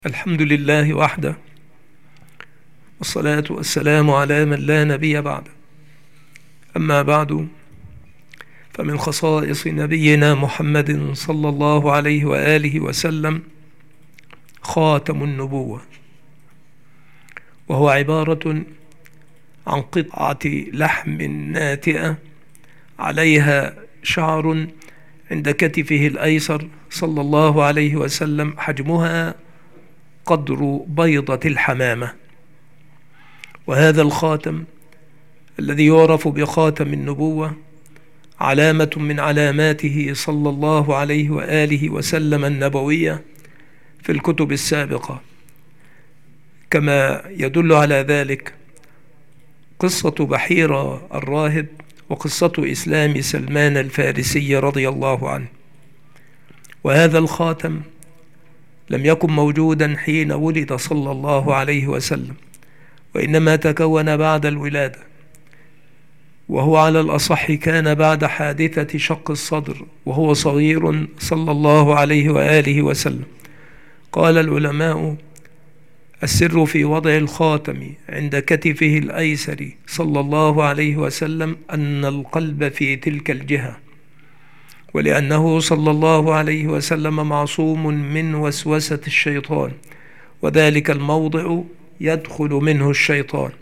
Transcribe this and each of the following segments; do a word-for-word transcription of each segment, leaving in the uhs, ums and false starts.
الحمد لله وحده، والصلاة والسلام على من لا نبي بعده. أما بعد، فمن خصائص نبينا محمد صلى الله عليه وآله وسلم خاتم النبوة، وهو عبارة عن قطعة لحم ناتئة عليها شعر عند كتفه الأيسر صلى الله عليه وسلم، حجمها قدر بيضة الحمامة. وهذا الخاتم الذي يعرف بخاتم النبوة علامة من علاماته صلى الله عليه وآله وسلم النبوية في الكتب السابقة، كما يدل على ذلك قصة بحيرة الراهب وقصة إسلام سلمان الفارسي رضي الله عنه. وهذا الخاتم لم يكن موجودا حين ولد صلى الله عليه وسلم، وإنما تكون بعد الولادة، وهو على الأصح كان بعد حادثة شق الصدر وهو صغير صلى الله عليه وآله وسلم. قال العلماء: السر في وضع الخاتم عند كتفه الأيسر صلى الله عليه وسلم أن القلب في تلك الجهة، ولأنه صلى الله عليه وسلم معصوم من وسوسة الشيطان، وذلك الموضع يدخل منه الشيطان.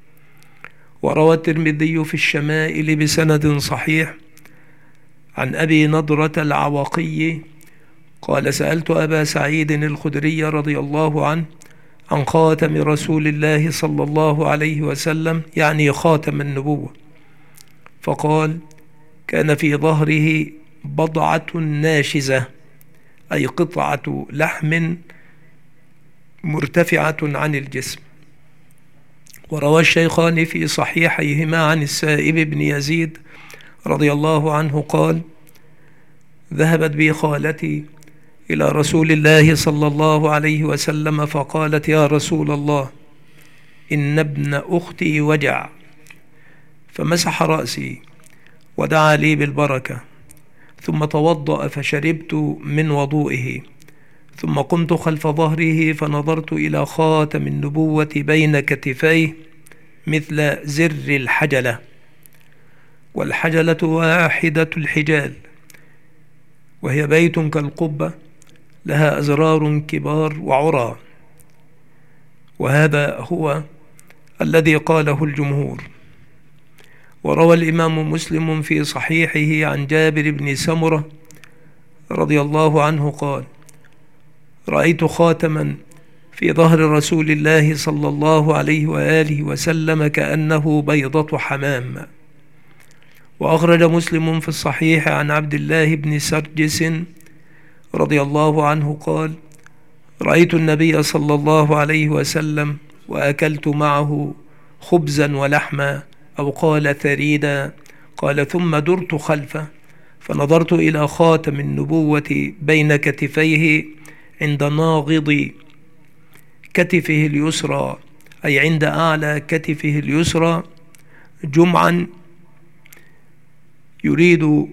وروى الترمذي في الشمائل بسند صحيح عن أبي نضرة العوقي قال: سألت أبا سعيد الخدري رضي الله عنه عن خاتم رسول الله صلى الله عليه وسلم، يعني خاتم النبوة، فقال: كان في ظهره بضعة ناشزة، أي قطعة لحم مرتفعة عن الجسم. وروى الشيخان في صحيحيهما عن السائب بن يزيد رضي الله عنه قال: ذهبت بي خالتي إلى رسول الله صلى الله عليه وسلم فقالت: يا رسول الله، إن ابن أختي وجع، فمسح رأسي ودعا لي بالبركة، ثم توضأ فشربت من وضوئه، ثم قمت خلف ظهره فنظرت إلى خاتم النبوة بين كتفيه مثل زر الحجلة، والحجلة واحدة الحجال، وهي بيت كالقبة لها أزرار كبار وعرى، وهذا هو الذي قاله الجمهور. وروى الإمام مسلم في صحيحه عن جابر بن سمرة رضي الله عنه قال: رأيت خاتما في ظهر رسول الله صلى الله عليه وآله وسلم كأنه بيضة حمام. وأخرج مسلم في الصحيح عن عبد الله بن سرجس رضي الله عنه قال: رأيت النبي صلى الله عليه وسلم وأكلت معه خبزا ولحما، أو قال ثريدا، قال: ثم درت خلفه فنظرت إلى خاتم النبوة بين كتفيه عند ناغض كتفه اليسرى، أي عند أعلى كتفه اليسرى، جمعا يريد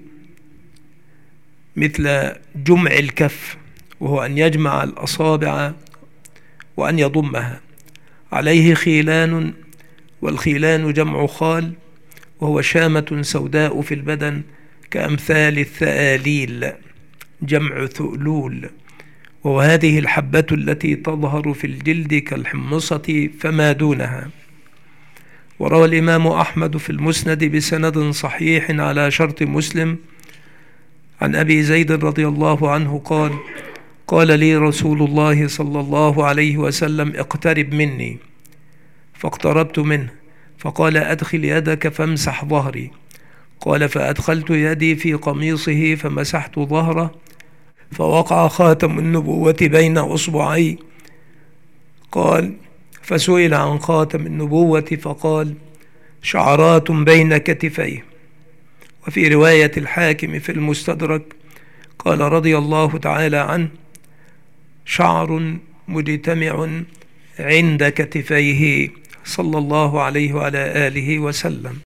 مثل جمع الكف، وهو أن يجمع الأصابع وأن يضمها، عليه خيلان، والخيلان جمع خال، وهو شامة سوداء في البدن كأمثال الثآليل، جمع ثؤلول، وهذه الحبة التي تظهر في الجلد كالحمصة فما دونها. وروى الإمام أحمد في المسند بسند صحيح على شرط مسلم عن أبي زيد رضي الله عنه قال: قال لي رسول الله صلى الله عليه وسلم: اقترب مني، فاقتربت منه، فقال: أدخل يدك فامسح ظهري. قال: فأدخلت يدي في قميصه فمسحت ظهره، فوقع خاتم النبوة بين أصبعي. قال: فسئل عن خاتم النبوة فقال: شعرات بين كتفيه. وفي رواية الحاكم في المستدرك قال رضي الله تعالى عنه: شعر مجتمع عند كتفيه صلى الله عليه وعلى آله وسلم.